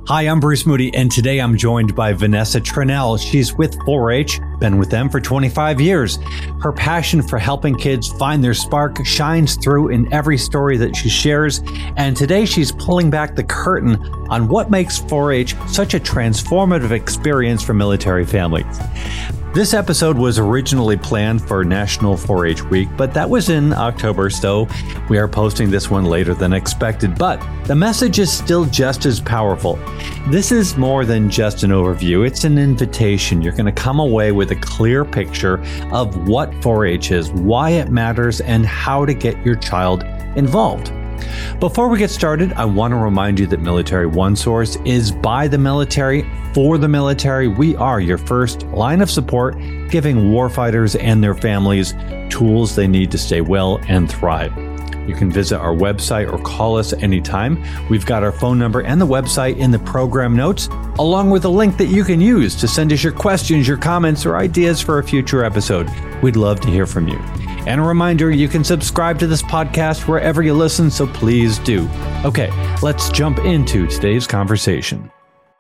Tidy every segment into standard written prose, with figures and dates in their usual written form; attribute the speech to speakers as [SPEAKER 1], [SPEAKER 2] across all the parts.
[SPEAKER 1] Hi, I'm Bruce Moody, and today I'm joined by Vanessa Tranel. She's with 4-H, been with them for 25 years. Her passion for helping kids find their spark shines through in every story that she shares, and today she's pulling back the curtain on what makes 4-H such a transformative experience for military families. This episode was originally planned for National 4-H Week, but that was in October, so we are posting this one later than expected. But the message is still just as powerful. This is more than just an overview, it's an invitation. You're going to come away with a clear picture of what 4-H is, why it matters, and how to get your child involved. Before we get started, I want to remind you that Military OneSource is by the military, for the military. We are your first line of support, giving warfighters and their families tools they need to stay well and thrive. You can visit our website or call us anytime. We've got our phone number and the website in the program notes, along with a link that you can use to send us your questions, your comments, or ideas for a future episode. We'd love to hear from you. And a reminder, you can subscribe to this podcast wherever you listen, so please do. Okay, let's jump into today's conversation.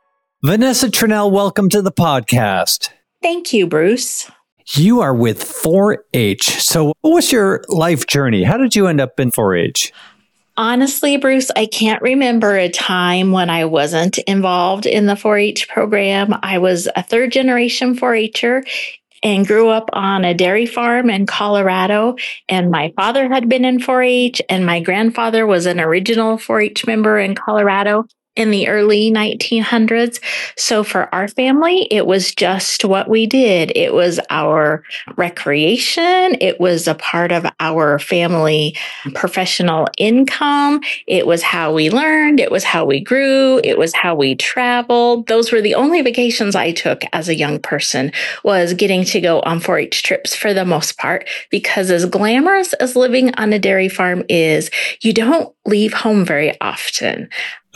[SPEAKER 1] Vanessa Tranel, welcome to the podcast.
[SPEAKER 2] Thank you, Bruce.
[SPEAKER 1] You are with 4-H. So what was your life journey? How did you end up in 4-H?
[SPEAKER 2] Honestly, Bruce, I can't remember a time when I wasn't involved in the 4-H program. I was a third generation 4-H'er and grew up on a dairy farm in Colorado. And my father had been in 4-H, and my grandfather was an original 4-H member in Colorado in the early 1900s. So for our family, it was just what we did. It was our recreation. It was a part of our family professional income. It was how we learned. It was how we grew. It was how we traveled. Those were the only vacations I took as a young person, was getting to go on 4-H trips for the most part, because as glamorous as living on a dairy farm is, you don't leave home very often.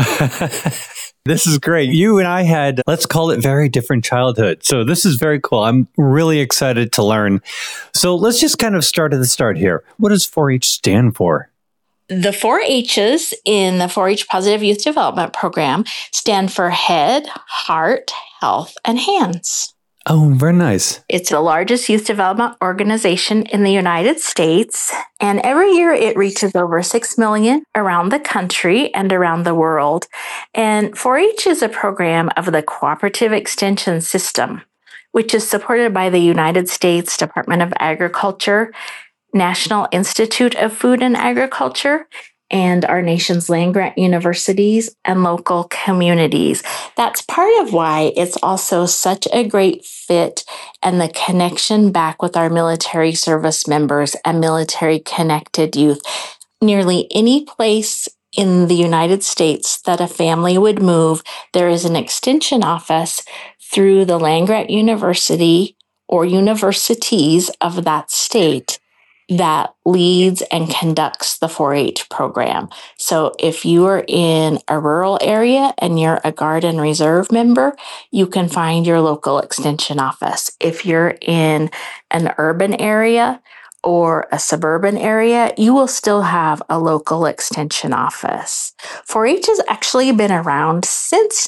[SPEAKER 1] This is great. You and I had, let's call it, very different childhood. So this is very cool. I'm really excited to learn. So let's just kind of start at the start here. What does 4-H stand for?
[SPEAKER 2] The 4-H's in the 4-H Positive Youth Development Program stand for Head, Heart, Health, and Hands.
[SPEAKER 1] Oh, very nice.
[SPEAKER 2] It's the largest youth development organization in the United States, and every year it reaches over 6 million around the country and around the world. And 4-H is a program of the Cooperative Extension System, which is supported by the United States Department of Agriculture, National Institute of Food and Agriculture, and our nation's land-grant universities and local communities. That's part of why it's also such a great fit and the connection back with our military service members and military-connected youth. Nearly any place in the United States that a family would move, there is an extension office through the land-grant university or universities of that state that leads and conducts the 4-H program. So if you are in a rural area and you're a Guard and Reserve member, you can find your local extension office. If you're in an urban area or a suburban area, you will still have a local extension office. 4-H has actually been around since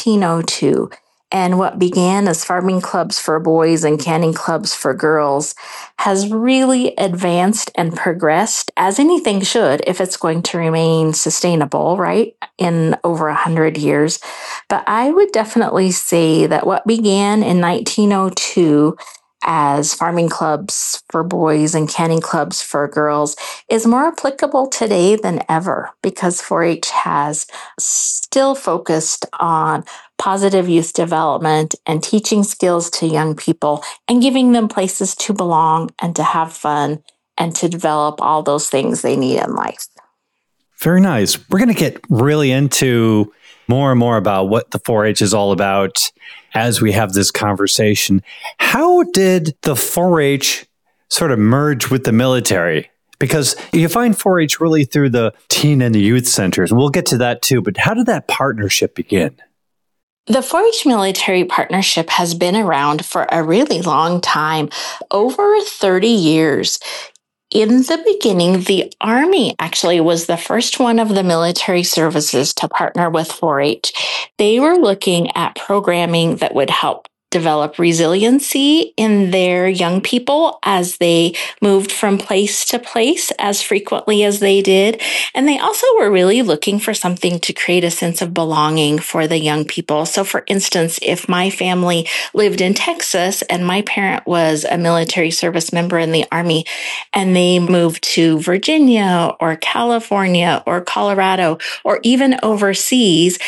[SPEAKER 2] 1902. And what began as farming clubs for boys and canning clubs for girls has really advanced and progressed, as anything should, if it's going to remain sustainable, right, in over 100 years. But I would definitely say that what began in 1902 as farming clubs for boys and canning clubs for girls is more applicable today than ever, because 4-H has still focused on positive youth development and teaching skills to young people and giving them places to belong and to have fun and to develop all those things they need in life.
[SPEAKER 1] Very nice. We're going to get really into more and more about what the 4-H is all about as we have this conversation. How did the 4-H sort of merge with the military? Because you find 4-H really through the teen and the youth centers. We'll get to that too, but how did that partnership begin?
[SPEAKER 2] The 4-H military partnership has been around for a really long time, over 30 years. In the beginning, the Army actually was the first one of the military services to partner with 4-H. They were looking at programming that would help develop resiliency in their young people as they moved from place to place as frequently as they did. And they also were really looking for something to create a sense of belonging for the young people. So for instance, if my family lived in Texas and my parent was a military service member in the Army and they moved to Virginia or California or Colorado or even overseas,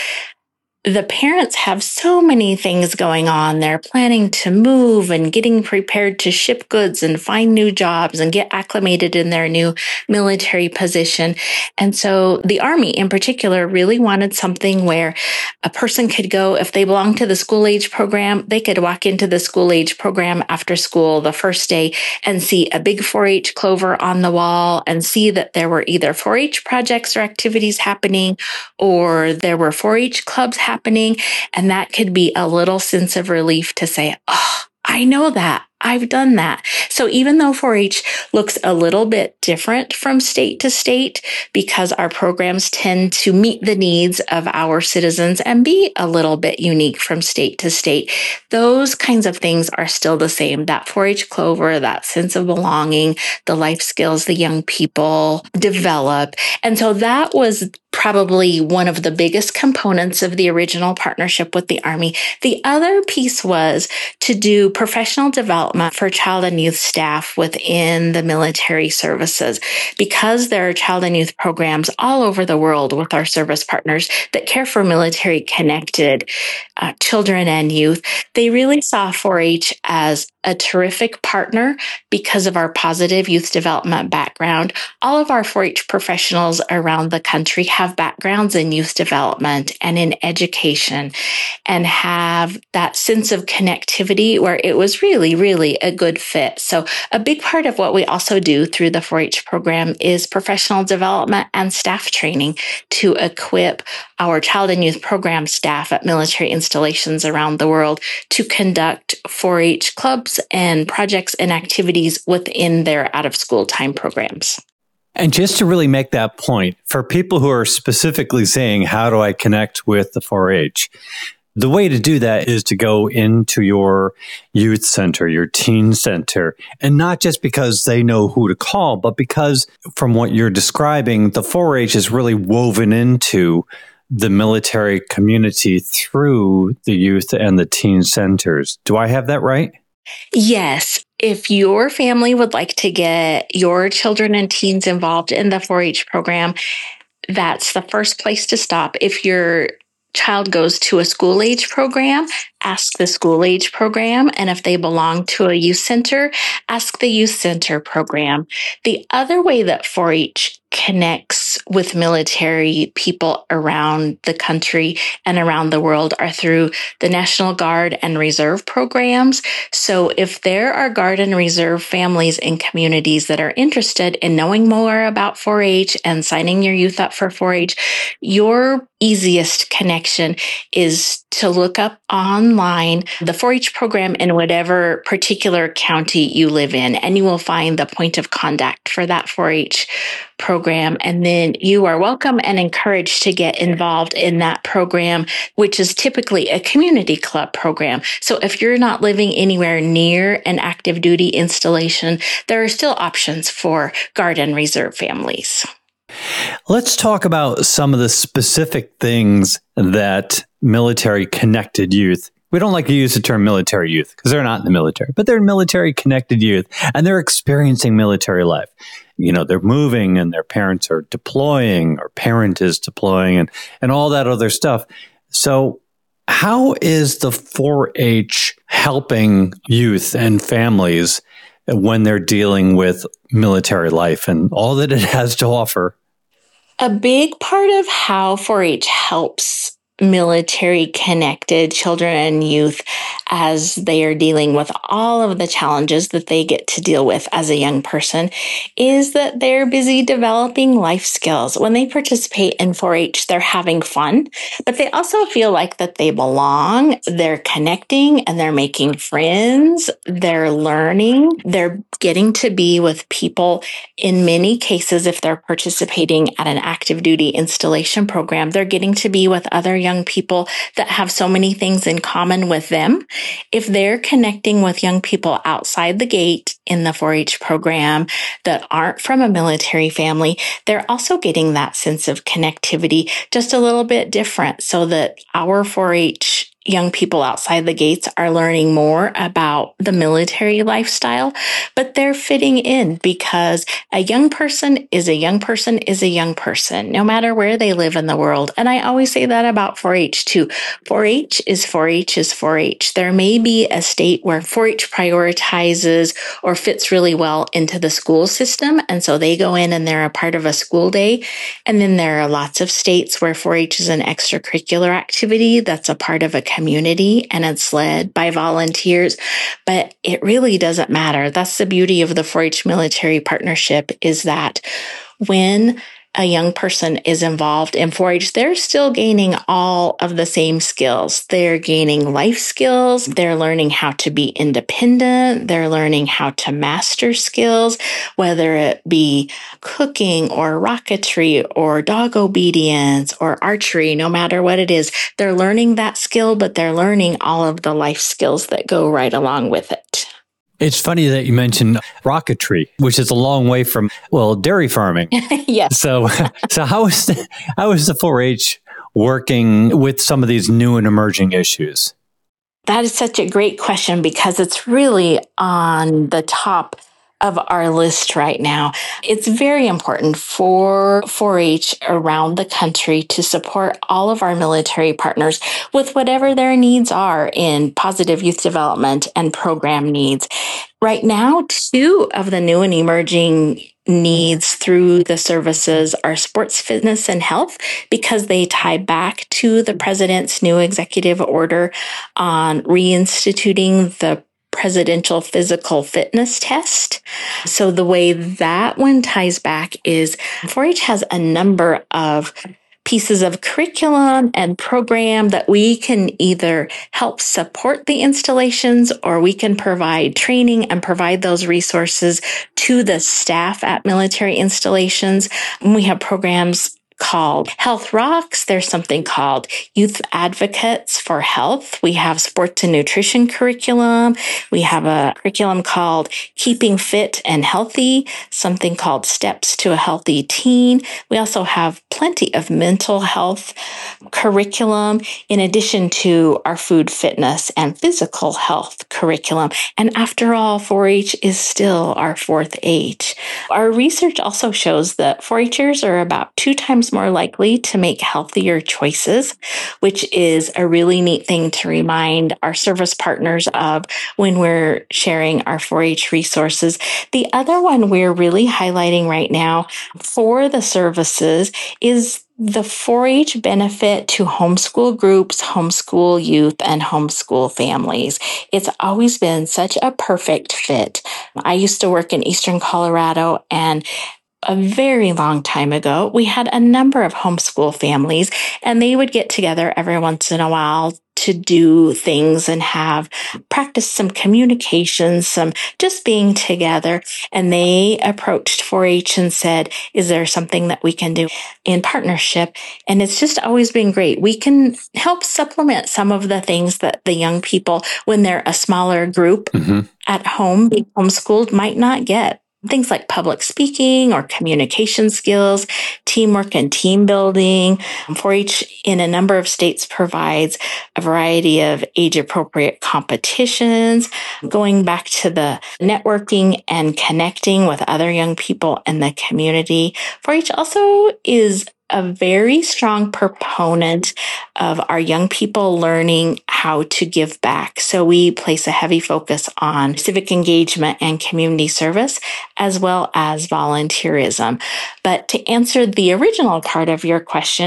[SPEAKER 2] the parents have so many things going on. They're planning to move and getting prepared to ship goods and find new jobs and get acclimated in their new military position. And so the Army in particular really wanted something where a person could go, if they belonged to the school age program, they could walk into the school age program after school the first day and see a big 4-H clover on the wall and see that there were either 4-H projects or activities happening, or there were 4-H clubs happening. And that could be a little sense of relief to say, oh, I know that. I've done that. So even though 4-H looks a little bit different from state to state, because our programs tend to meet the needs of our citizens and be a little bit unique from state to state, those kinds of things are still the same. That 4-H clover, that sense of belonging, the life skills the young people develop. And so that was probably one of the biggest components of the original partnership with the Army. The other piece was to do professional development for child and youth staff within the military services. Because there are child and youth programs all over the world with our service partners that care for military connected children and youth, they really saw 4-H as a terrific partner because of our positive youth development background. All of our 4-H professionals around the country have backgrounds in youth development and in education and have that sense of connectivity where it was really, really a good fit. So a big part of what we also do through the 4-H program is professional development and staff training to equip our child and youth program staff at military installations around the world to conduct 4-H clubs and projects and activities within their out-of-school time programs.
[SPEAKER 1] And just to really make that point, for people who are specifically saying, how do I connect with the 4-H? The way to do that is to go into your youth center, your teen center, and not just because they know who to call, but because from what you're describing, the 4-H is really woven into the military community through the youth and the teen centers. Do I have that right?
[SPEAKER 2] Yes. If your family would like to get your children and teens involved in the 4-H program, that's the first place to stop. If your child goes to a school age program, ask the school age program. And if they belong to a youth center, ask the youth center program. The other way that 4-H connects with military people around the country and around the world are through the National Guard and Reserve programs. So if there are Guard and Reserve families in communities that are interested in knowing more about 4-H and signing your youth up for 4-H, your easiest connection is to look up online the 4-H program in whatever particular county you live in, and you will find the point of contact for that 4-H program. And then you are welcome and encouraged to get involved in that program, which is typically a community club program. So if you're not living anywhere near an active duty installation, there are still options for Guard and Reserve families.
[SPEAKER 1] Let's talk about some of the specific things that military connected youth. We don't like to use the term military youth because they're not in the military, but they're military connected youth and they're experiencing military life. You know, they're moving and their parents are deploying or parent is deploying and all that other stuff. So how is the 4-H helping youth and families when they're dealing with military life and all that it has to offer?
[SPEAKER 2] A big part of how 4-H helps military connected children and youth as they are dealing with all of the challenges that they get to deal with as a young person is that they're busy developing life skills. When they participate in 4-H, they're having fun, but they also feel like that they belong. They're connecting and they're making friends. They're learning. They're getting to be with people. In many cases, if they're participating at an active duty installation program, they're getting to be with other young people that have so many things in common with them. If they're connecting with young people outside the gate in the 4-H program that aren't from a military family, they're also getting that sense of connectivity, just a little bit different, so that our 4-H young people outside the gates are learning more about the military lifestyle, but they're fitting in because a young person is a young person is a young person, no matter where they live in the world. And I always say that about 4-H too. 4-H is 4-H is 4-H. There may be a state where 4-H prioritizes or fits really well into the school system, and so they go in and they're a part of a school day. And then there are lots of states where 4-H is an extracurricular activity that's a part of a community and it's led by volunteers, but it really doesn't matter. That's the beauty of the 4-H military partnership, is that when a young person is involved in 4-H, they're still gaining all of the same skills. They're gaining life skills. They're learning how to be independent. They're learning how to master skills, whether it be cooking or rocketry or dog obedience or archery, no matter what it is. They're learning that skill, but they're learning all of the life skills that go right along with it.
[SPEAKER 1] It's funny that you mentioned rocketry, which is a long way from, dairy farming.
[SPEAKER 2] Yes.
[SPEAKER 1] So how is the 4-H working with some of these new and emerging issues?
[SPEAKER 2] That is such a great question because it's really on the top of our list right now. It's very important for 4-H around the country to support all of our military partners with whatever their needs are in positive youth development and program needs. Right now, 2 of the new and emerging needs through the services are sports, fitness, and health, because they tie back to the president's new executive order on reinstituting the presidential physical fitness test. So the way that one ties back is 4-H has a number of pieces of curriculum and program that we can either help support the installations, or we can provide training and provide those resources to the staff at military installations. And we have programs called Health Rocks. There's something called Youth Advocates for Health. We have sports and nutrition curriculum. We have a curriculum called Keeping Fit and Healthy, something called Steps to a Healthy Teen. We also have plenty of mental health curriculum, in addition to our food, fitness, and physical health curriculum. And after all, 4-H is still our 4th H. Our research also shows that 4-Hers are about 2 times more likely to make healthier choices, which is a really neat thing to remind our service partners of when we're sharing our 4-H resources. The other one we're really highlighting right now for the services is the 4-H benefit to homeschool groups, homeschool youth, and homeschool families. It's always been such a perfect fit. I used to work in Eastern Colorado, and a very long time ago, we had a number of homeschool families, and they would get together every once in a while to do things and have practice some communication, some just being together. And they approached 4-H and said, is there something that we can do in partnership? And it's just always been great. We can help supplement some of the things that the young people, when they're a smaller group at home, being homeschooled, might not get. Things like public speaking or communication skills, teamwork and team building. 4-H in a number of states provides a variety of age-appropriate competitions, going back to the networking and connecting with other young people in the community. 4-H also is a very strong proponent of our young people learning how to give back. So we place a heavy focus on civic engagement and community service, as well as volunteerism. But to answer the original part of your question,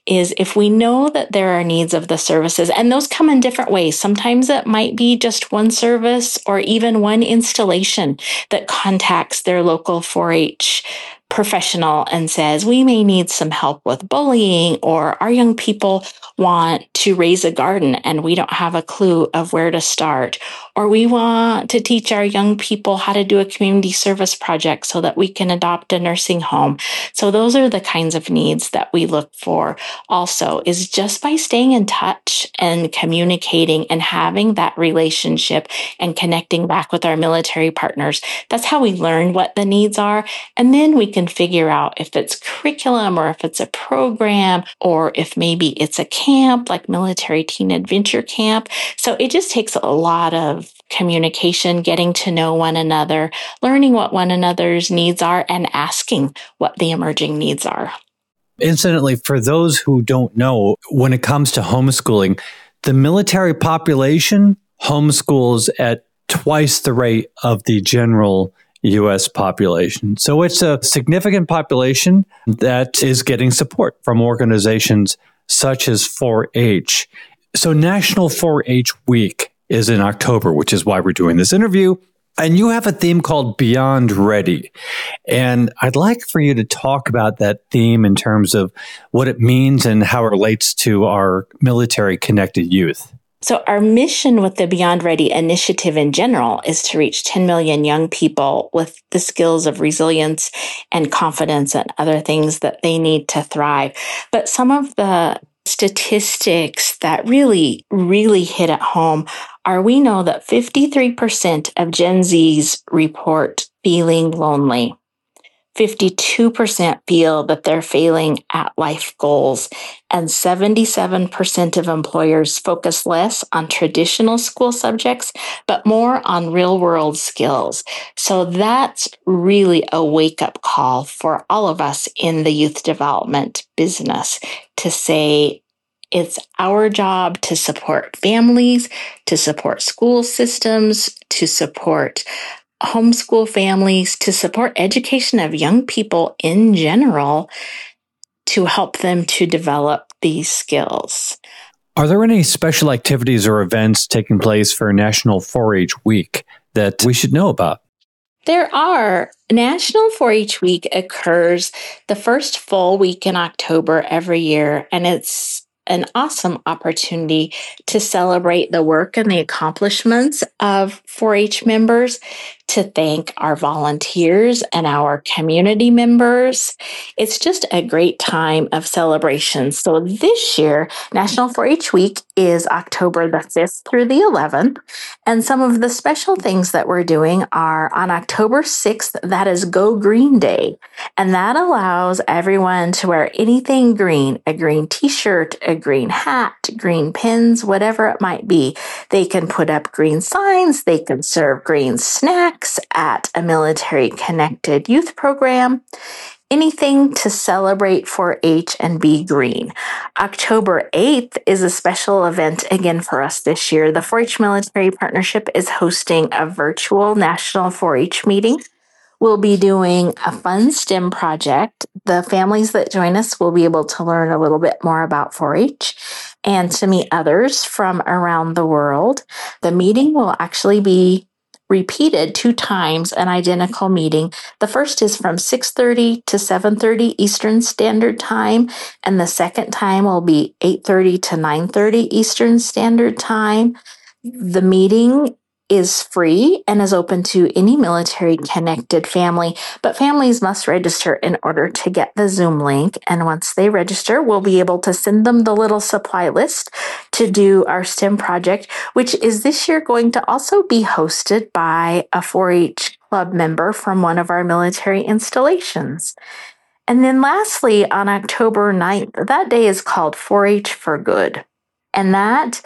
[SPEAKER 2] is if we know that there are needs of the services, and those come in different ways. Sometimes it might be just one service or even one installation that contacts their local 4-H professional and says, we may need some help with bullying, or our young people want to raise a garden and we don't have a clue of where to start, or we want to teach our young people how to do a community service project so that we can adopt a nursing home. So those are the kinds of needs that we look for also, is just by staying in touch and communicating and having that relationship and connecting back with our military partners. That's how we learn what the needs are. And then we can figure out if it's curriculum or if it's a program or if maybe it's a camp like Military Teen Adventure Camp. So it just takes a lot of communication, getting to know one another, learning what one another's needs are, and asking what the emerging needs are.
[SPEAKER 1] Incidentally, for those who don't know, when it comes to homeschooling, the military population homeschools at twice the rate of the general U.S. population. So it's a significant population that is getting support from organizations such as 4-H. So National 4-H Week is in October, which is why we're doing this interview. And you have a theme called Beyond Ready. And I'd like for you to talk about that theme in terms of what it means and how it relates to our military-connected youth.
[SPEAKER 2] So our mission with the Beyond Ready initiative in general is to reach 10 million young people with the skills of resilience and confidence and other things that they need to thrive. But some of the statistics that really hit at home are, we know that 53% of Gen Zs report feeling lonely. 52% feel that they're failing at life goals, and 77% of employers focus less on traditional school subjects, but more on real-world skills. So that's really a wake-up call for all of us in the youth development business to say, it's our job to support families, to support school systems, to support homeschool families, to support education of young people in general, to help them to develop these skills.
[SPEAKER 1] Are there any special activities or events taking place for National 4-H Week that we should know about?
[SPEAKER 2] There are. National 4-H Week occurs the first full week in October every year, and it's an awesome opportunity to celebrate the work and the accomplishments of 4-H members, to thank our volunteers and our community members. It's just a great time of celebration. So this year, National 4-H Week is October the 5th through the 11th. And some of the special things that we're doing are on October 6th, that is Go Green Day. And that allows everyone to wear anything green, a green t-shirt, a green hat, green pins, whatever it might be. They can put up green signs, they can serve green snacks at a military-connected youth program. Anything to celebrate 4-H and be green. October 8th is a special event again for us this year. The 4-H Military Partnership is hosting a virtual National 4-H meeting. We'll be doing a fun STEM project. The families that join us will be able to learn a little bit more about 4-H and to meet others from around the world. The meeting will actually be repeated 2 times, an identical meeting. The first is from 6:30 to 7:30 Eastern Standard Time, and the second time will be 8:30 to 9:30 Eastern Standard Time. The meeting is free and is open to any military-connected family, but families must register in order to get the Zoom link. And once they register, we'll be able to send them the little supply list to do our STEM project, which is this year going to also be hosted by a 4-H club member from one of our military installations. And then lastly, on October 9th, that day is called 4-H for Good. And that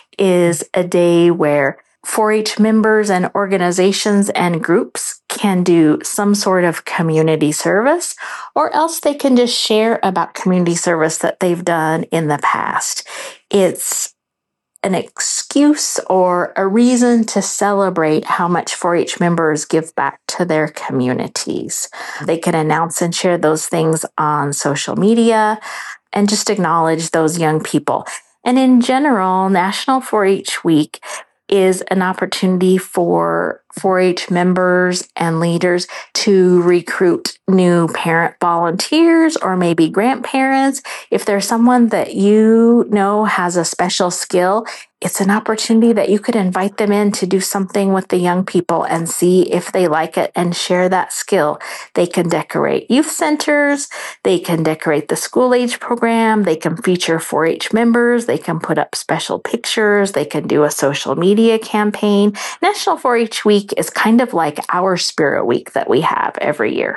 [SPEAKER 2] is a day where 4-H members and organizations and groups can do some sort of community service, or else they can just share about community service that they've done in the past. It's an excuse or a reason to celebrate how much 4-H members give back to their communities. They can announce and share those things on social media. and just acknowledge those young people. And in general, National 4-H Week is an opportunity for 4-H members and leaders to recruit new parent volunteers or maybe grandparents. If there's someone that you know has a special skill, it's an opportunity that you could invite them in to do something with the young people and see if they like it and share that skill. They can decorate youth centers. They can decorate the school age program. They can feature 4-H members. They can put up special pictures. They can do a social media campaign. National 4-H Week is kind of like our Spirit Week that we have every year.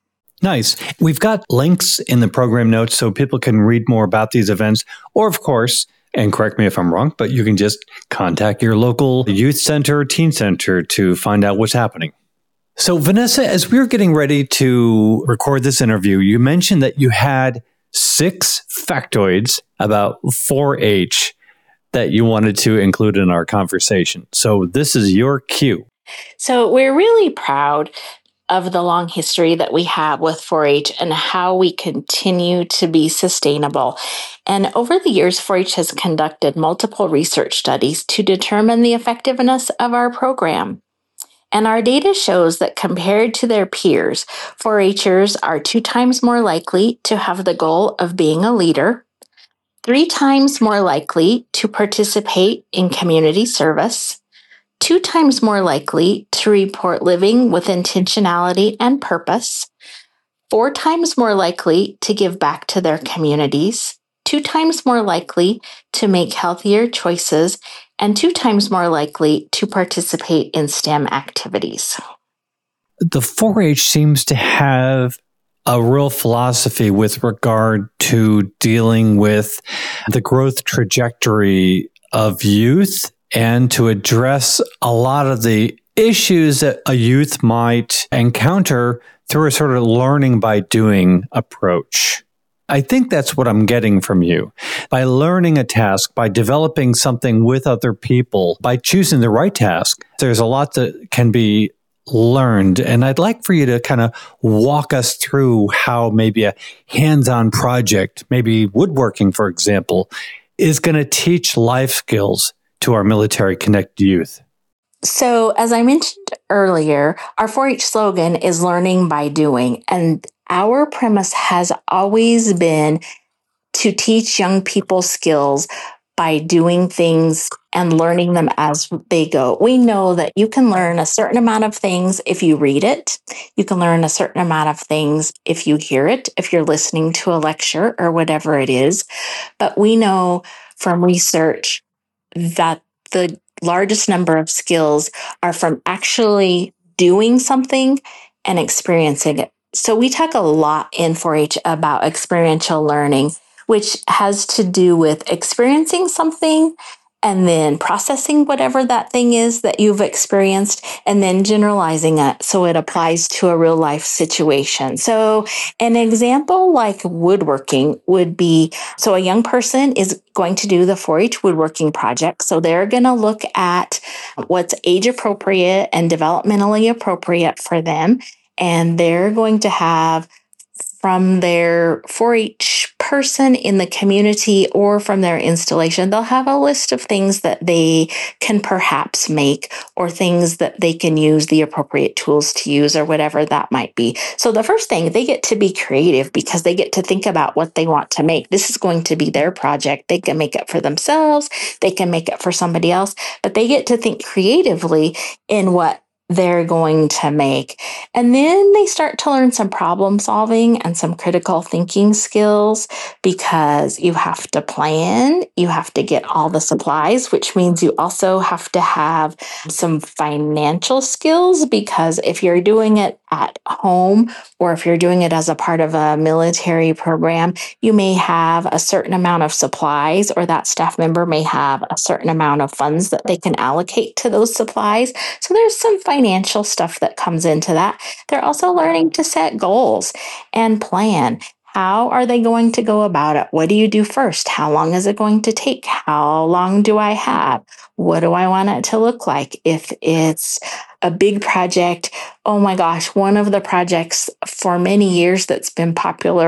[SPEAKER 1] Nice. We've got links in the program notes so people can read more about these events, or of course, and correct me if I'm wrong, but you can just contact your local youth center or teen center to find out what's happening. So Vanessa, as we were getting ready to record this interview, you mentioned that you had 6 factoids about 4-H that you wanted to include in our conversation. So this is your cue.
[SPEAKER 2] So we're really proud of the long history that we have with 4-H and how we continue to be sustainable. And over the years, 4-H has conducted multiple research studies to determine the effectiveness of our program. And our data shows that compared to their peers, 4-Hers are 2 times more likely to have the goal of being a leader, 3 times more likely to participate in community service, 2 times more likely to report living with intentionality and purpose, 4 times more likely to give back to their communities, 2 times more likely to make healthier choices, and 2 times more likely to participate in STEM activities.
[SPEAKER 1] The 4-H seems to have a real philosophy with regard to dealing with the growth trajectory of youth and to address a lot of the issues that a youth might encounter through a sort of learning by doing approach. I think that's what I'm getting from you. By learning a task, by developing something with other people, by choosing the right task, there's a lot that can be learned. And I'd like for you to kind of walk us through how maybe a hands-on project, maybe woodworking, for example, is going to teach life skills to our military connected youth.
[SPEAKER 2] So, as I mentioned earlier, our 4-H slogan is learning by doing. And our premise has always been to teach young people skills by doing things and learning them as they go. We know that you can learn a certain amount of things if you read it. You can learn a certain amount of things if you hear it, if you're listening to a lecture or whatever it is. But we know from research that the largest number of skills are from actually doing something and experiencing it. So we talk a lot in 4-H about experiential learning, which has to do with experiencing something and then processing whatever that thing is that you've experienced and then generalizing it so it applies to a real life situation. So an example like woodworking would be, so a young person is going to do the 4-H woodworking project. So they're going to look at what's age appropriate and developmentally appropriate for them. And they're going to have from their 4-H person in the community or from their installation, they'll have a list of things that they can perhaps make or things that they can use the appropriate tools to use or whatever that might be. So the first thing, they get to be creative because they get to think about what they want to make. This is going to be their project. They can make it for themselves. They can make it for somebody else, but they get to think creatively in what they're going to make. And then they start to learn some problem solving and some critical thinking skills because you have to plan, you have to get all the supplies, which means you also have to have some financial skills because if you're doing it at home or if you're doing it as a part of a military program, you may have a certain amount of supplies or that staff member may have a certain amount of funds that they can allocate to those supplies. So there's some financial stuff that comes into that. They're also learning to set goals and plan. How are they going to go about it? What do you do first? How long is it going to take? How long do I have? What do I want it to look like? If it's a big project, oh my gosh, one of the projects for many years that's been popular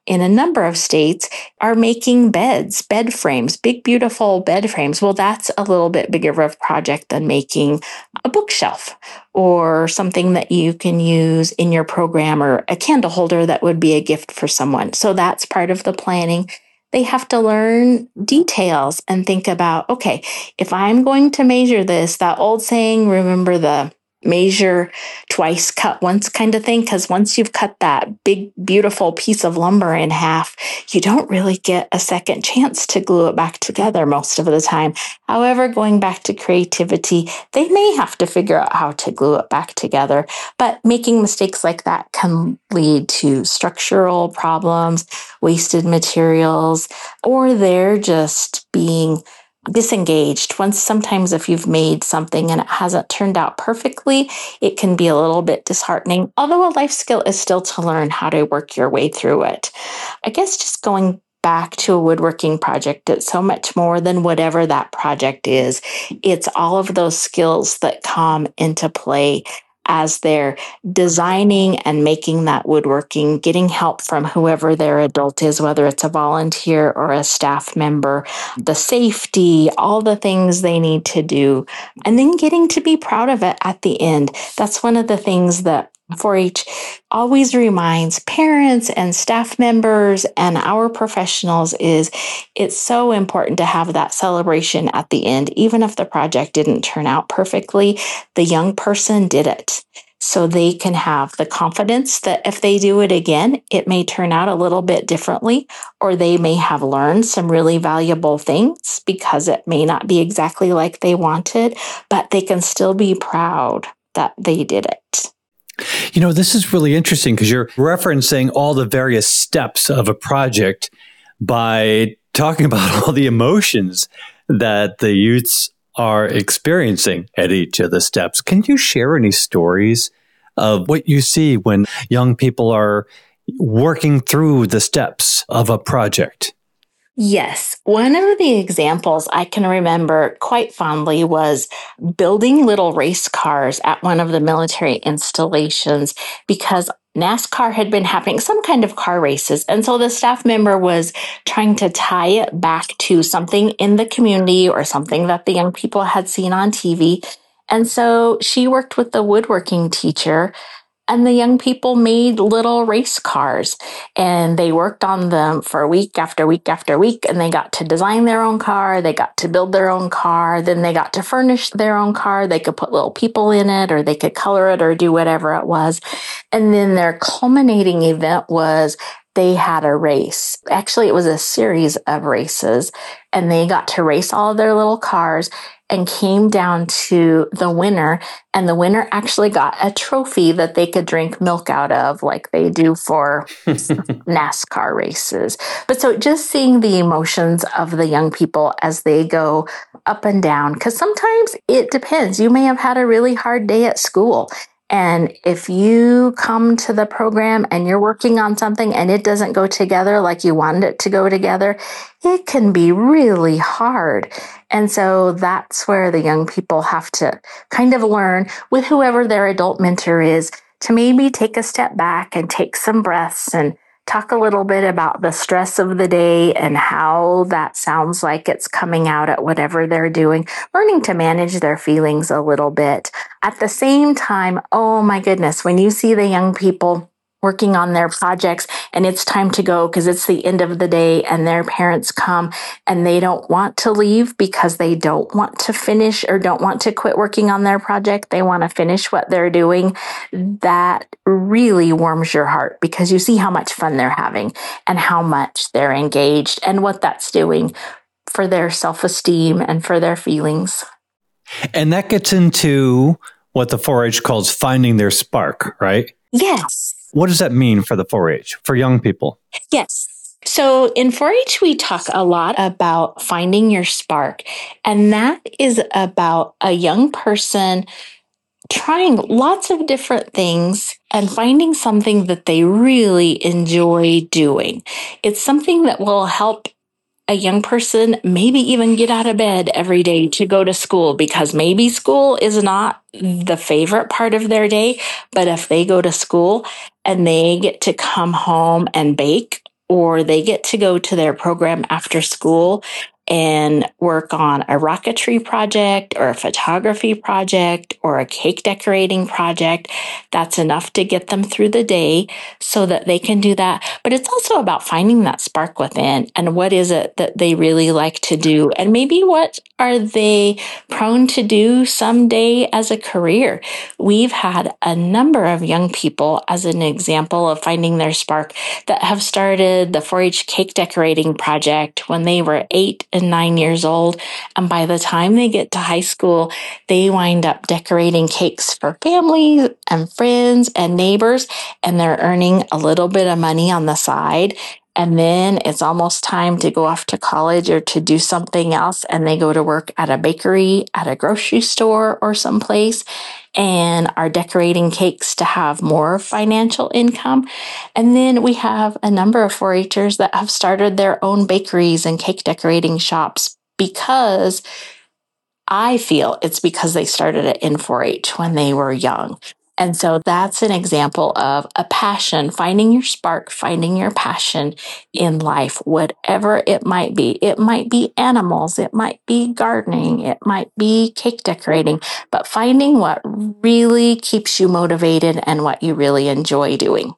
[SPEAKER 2] in a number of states are making beds, bed frames, big, beautiful bed frames. Well, that's a little bit bigger of a project than making a bookshelf or something that you can use in your program, or a candle holder that would be a gift for someone. So that's part of the planning. They have to learn details and think about, okay, if I'm going to measure this, that old saying, remember the measure twice, cut once kind of thing. Because once you've cut that big, beautiful piece of lumber in half, you don't really get a second chance to glue it back together most of the time. However, going back to creativity, they may have to figure out how to glue it back together. But making mistakes like that can lead to structural problems, wasted materials, or they're just being disengaged. Sometimes if you've made something and it hasn't turned out perfectly, it can be a little bit disheartening. Although a life skill is still to learn how to work your way through it. I guess just going back to a woodworking project, it's so much more than whatever that project is. It's all of those skills that come into play as they're designing and making that woodworking, getting help from whoever their adult is, whether it's a volunteer or a staff member, the safety, all the things they need to do, and then getting to be proud of it at the end. That's one of the things that 4-H always reminds parents and staff members and our professionals is it's so important to have that celebration at the end. Even if the project didn't turn out perfectly, the young person did it. So they can have the confidence that if they do it again, it may turn out a little bit differently, or they may have learned some really valuable things because it may not be exactly like they wanted, but they can still be proud that they did it.
[SPEAKER 1] You know, this is really interesting because you're referencing all the various steps of a project by talking about all the emotions that the youths are experiencing at each of the steps. Can you share any stories of what you see when young people are working through the steps of a project?
[SPEAKER 2] Yes. One of the examples I can remember quite fondly was building little race cars at one of the military installations because NASCAR had been having some kind of car races. And so the staff member was trying to tie it back to something in the community or something that the young people had seen on TV. And so she worked with the woodworking teacher, and the young people made little race cars, and they worked on them for week after week after week, and they got to design their own car. They got to build their own car. Then they got to furnish their own car. They could put little people in it, or they could color it or do whatever it was. And then their culminating event was they had a race. Actually, it was a series of races, and they got to race all of their little cars and came down to the winner. And the winner actually got a trophy that they could drink milk out of, like they do for NASCAR races. But so just seeing the emotions of the young people as they go up and down, because sometimes it depends. You may have had a really hard day at school. And if you come to the program and you're working on something and it doesn't go together like you wanted it to go together, it can be really hard. And so that's where the young people have to kind of learn with whoever their adult mentor is to maybe take a step back and take some breaths and talk a little bit about the stress of the day and how that sounds like it's coming out at whatever they're doing, learning to manage their feelings a little bit. At the same time, oh my goodness, when you see the young people working on their projects and it's time to go because it's the end of the day and their parents come and they don't want to leave because they don't want to finish or don't want to quit working on their project. They want to finish what they're doing. That really warms your heart because you see how much fun they're having and how much they're engaged and what that's doing for their self-esteem and for their feelings.
[SPEAKER 1] And that gets into what the 4-H calls finding their spark, right?
[SPEAKER 2] Yes.
[SPEAKER 1] What does that mean for the 4-H, for young people?
[SPEAKER 2] Yes. So in 4-H, we talk a lot about finding your spark, and that is about a young person trying lots of different things and finding something that they really enjoy doing. It's something that will help a young person maybe even get out of bed every day to go to school, because maybe school is not the favorite part of their day. But if they go to school and they get to come home and bake or they get to go to their program after school and work on a rocketry project or a photography project or a cake decorating project. That's enough to get them through the day so that they can do that. But it's also about finding that spark within and what is it that they really like to do, and maybe what are they prone to do someday as a career. We've had a number of young people, as an example of finding their spark, that have started the 4-H cake decorating project when they were 8 and 9 years old. And by the time they get to high school, they wind up decorating cakes for families and friends and neighbors, and they're earning a little bit of money on the side. And then it's almost time to go off to college or to do something else. And they go to work at a bakery, at a grocery store or someplace, and are decorating cakes to have more financial income. And then we have a number of 4-Hers that have started their own bakeries and cake decorating shops because I feel it's because they started it in 4-H when they were young. And so that's an example of a passion, finding your spark, finding your passion in life, whatever it might be. It might be animals, it might be gardening, it might be cake decorating, but finding what really keeps you motivated and what you really enjoy doing.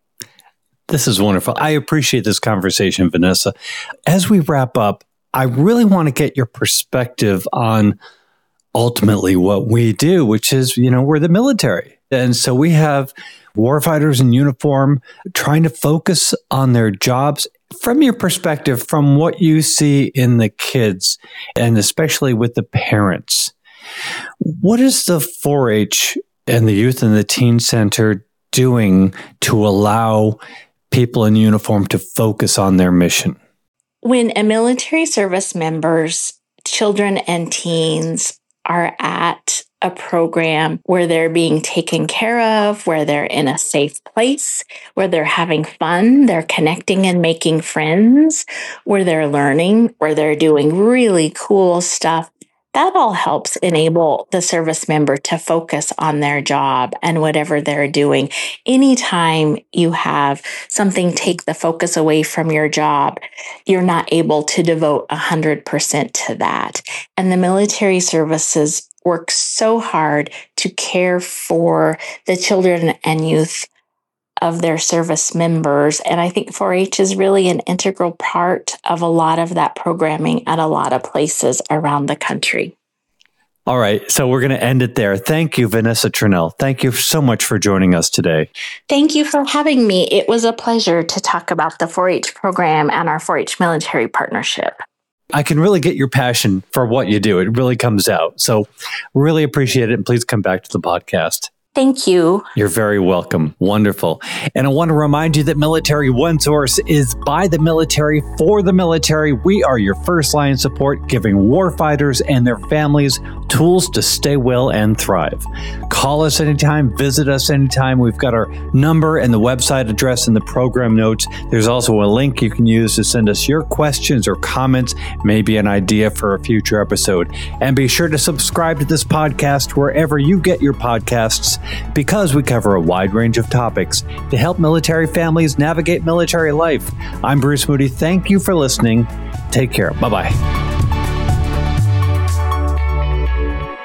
[SPEAKER 1] This is wonderful. I appreciate this conversation, Vanessa. As we wrap up, I really want to get your perspective on ultimately what we do, which is, we're the military. And so we have warfighters in uniform trying to focus on their jobs. From your perspective, from what you see in the kids, and especially with the parents, what is the 4-H and the Youth and the Teen Center doing to allow people in uniform to focus on their mission?
[SPEAKER 2] When a military service member's children and teens are at a program where they're being taken care of, where they're in a safe place, where they're having fun, they're connecting and making friends, where they're learning, where they're doing really cool stuff, that all helps enable the service member to focus on their job and whatever they're doing. Anytime you have something take the focus away from your job, you're not able to devote 100% to that. And the military services work so hard to care for the children and youth of their service members. And I think 4-H is really an integral part of a lot of that programming at a lot of places around the country.
[SPEAKER 1] All right. So we're going to end it there. Thank you, Vanessa Tranel. Thank you so much for joining us today.
[SPEAKER 2] Thank you for having me. It was a pleasure to talk about the 4-H program and our 4-H military partnership.
[SPEAKER 1] I can really get your passion for what you do. It really comes out. So really appreciate it. And please come back to the podcast.
[SPEAKER 2] Thank you.
[SPEAKER 1] You're very welcome. Wonderful. And I want to remind you that Military OneSource is by the military for the military. We are your first line support, giving warfighters and their families tools to stay well and thrive. Call us anytime, visit us anytime. We've got our number and the website address in the program notes. There's also a link you can use to send us your questions or comments, maybe an idea for a future episode. And be sure to subscribe to this podcast wherever you get your podcasts, because we cover a wide range of topics to help military families navigate military life. I'm Bruce Moody. Thank you for listening. Take care. Bye-bye.